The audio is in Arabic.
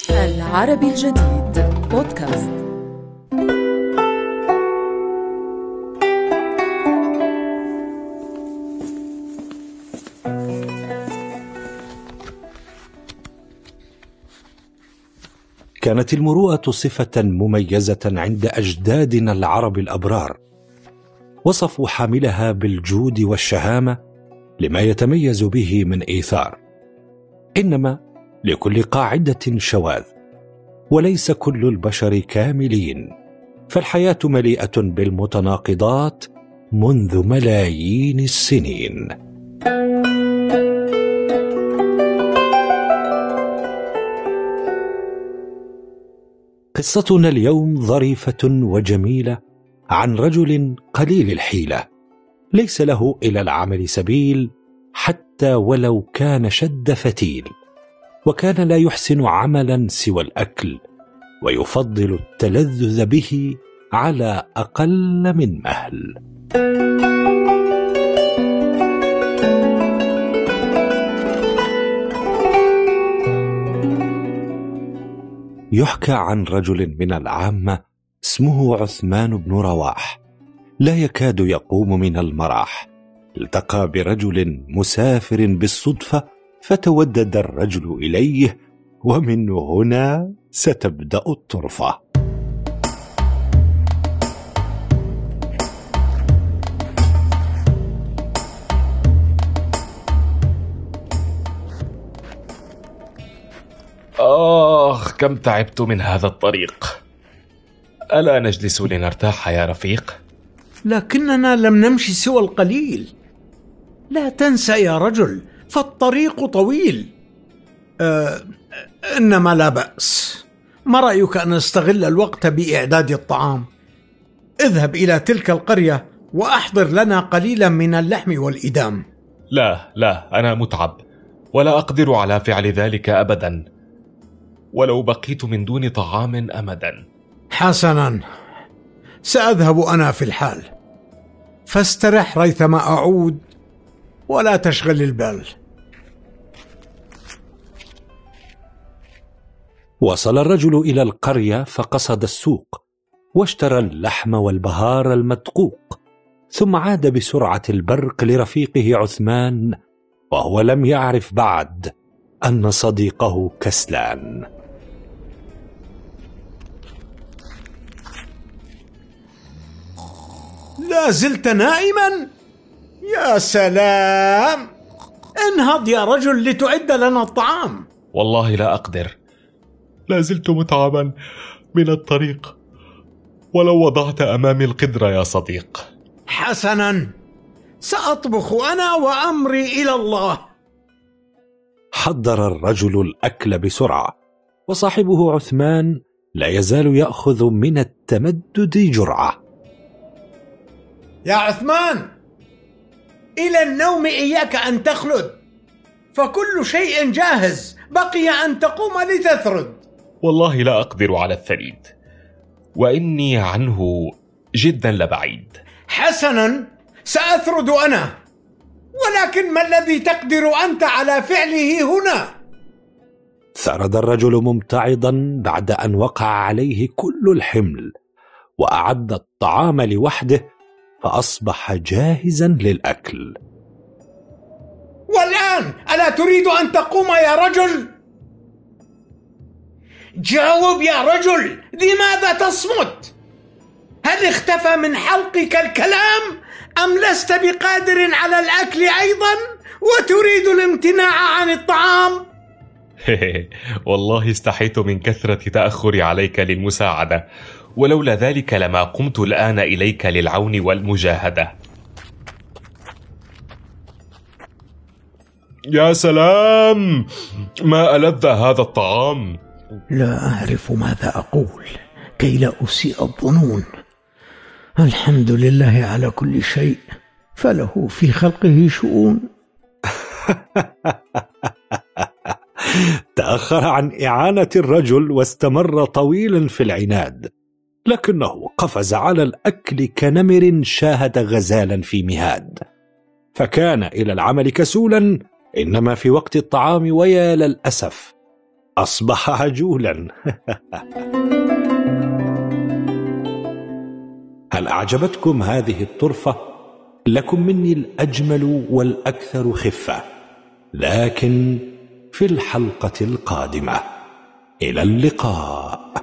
العربي الجديد بودكاست. كانت المروءة صفة مميزة عند أجدادنا العرب الأبرار، وصفوا حاملها بالجود والشهامة لما يتميز به من إيثار. إنما لكل قاعدة شواذ، وليس كل البشر كاملين، فالحياة مليئة بالمتناقضات منذ ملايين السنين. قصتنا اليوم ظريفة وجميلة عن رجل قليل الحيلة، ليس له إلى العمل سبيل حتى ولو كان شد فتيل، وكان لا يحسن عملا سوى الأكل، ويفضل التلذذ به على أقل من مهل. يحكى عن رجل من العامة اسمه عثمان بن رواح، لا يكاد يقوم من المراح. التقى برجل مسافر بالصدفة، فتودد الرجل إليه، ومن هنا ستبدأ الطرفة. كم تعبت من هذا الطريق. ألا نجلس لنرتاح يا رفيق؟ لكننا لم نمشي سوى القليل. لا تنسى يا رجل، فالطريق طويل. إنما لا بأس. ما رأيك أن نستغل الوقت بإعداد الطعام؟ اذهب إلى تلك القرية وأحضر لنا قليلا من اللحم والإدام. لا، أنا متعب ولا أقدر على فعل ذلك أبدا، ولو بقيت من دون طعام أمدا. حسنا، سأذهب أنا في الحال، فاسترح ريثما أعود ولا تشغل البال. وصل الرجل إلى القرية فقصد السوق، واشترى اللحم والبهار المدقوق، ثم عاد بسرعة البرق لرفيقه عثمان، وهو لم يعرف بعد أن صديقه كسلان. لا زلت نائما؟ يا سلام، انهض يا رجل لتعد لنا الطعام. والله لا أقدر، لا زلت متعبا من الطريق، ولو وضعت أمامي القدرة يا صديق. حسنا، سأطبخ أنا وأمري إلى الله. حضر الرجل الأكل بسرعة، وصاحبه عثمان لا يزال يأخذ من التمدد جرعة. يا عثمان، إلى النوم إياك أن تخلد، فكل شيء جاهز، بقي أن تقوم لتثرد. والله لا أقدر على الثريد، وإني عنه جدا لبعيد. حسنا، سأثرد أنا، ولكن ما الذي تقدر أنت على فعله هنا؟ ثرد الرجل ممتعضا بعد أن وقع عليه كل الحمل، وأعد الطعام لوحده، فأصبح جاهزا للأكل. والآن ألا تريد أن تقوم يا رجل؟ جاوب يا رجل، لماذا تصمت؟ هل اختفى من حلقك الكلام، أم لست بقادر على الأكل أيضا وتريد الامتناع عن الطعام؟ والله استحيت من كثرة تأخري عليك للمساعدة، ولولا ذلك لما قمت الآن إليك للعون والمجاهدة. يا سلام، ما ألذ هذا الطعام. لا أعرف ماذا أقول كي لا أسيء الظنون. الحمد لله على كل شيء، فله في خلقه شؤون. تأخر عن إعانة الرجل واستمر طويلا في العناد، لكنه قفز على الأكل كنمر شاهد غزالا في مهاد، فكان إلى العمل كسولا، إنما في وقت الطعام ويا للأسف أصبح عجولا. هل أعجبتكم هذه الطرفة؟ لكم مني الأجمل والأكثر خفة، لكن في الحلقة القادمة. إلى اللقاء.